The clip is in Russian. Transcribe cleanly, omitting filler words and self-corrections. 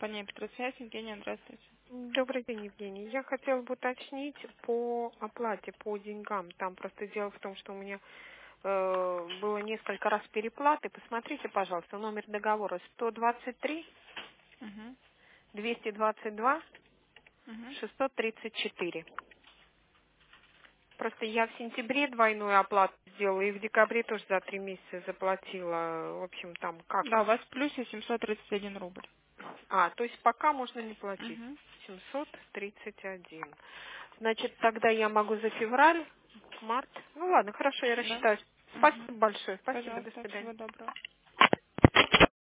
компания Петросвязь. Евгения, здравствуйте. Добрый день, Евгений. Я хотела бы уточнить по оплате, по деньгам. Там просто дело в том, что у меня было несколько раз переплаты. Посмотрите, пожалуйста, номер договора 123 Угу. 222 Угу. 634. Просто я в сентябре двойную оплату сделала и в декабре тоже за 3 месяца заплатила. В общем, там как? Да, у вас в плюсе 731 рубль. То есть пока можно не платить. Угу. 731. Значит, тогда я могу за февраль, март. Ну ладно, хорошо, я Да. рассчитаюсь. Угу. Спасибо большое. Спасибо, до Пожалуйста, свидания. всего доброго.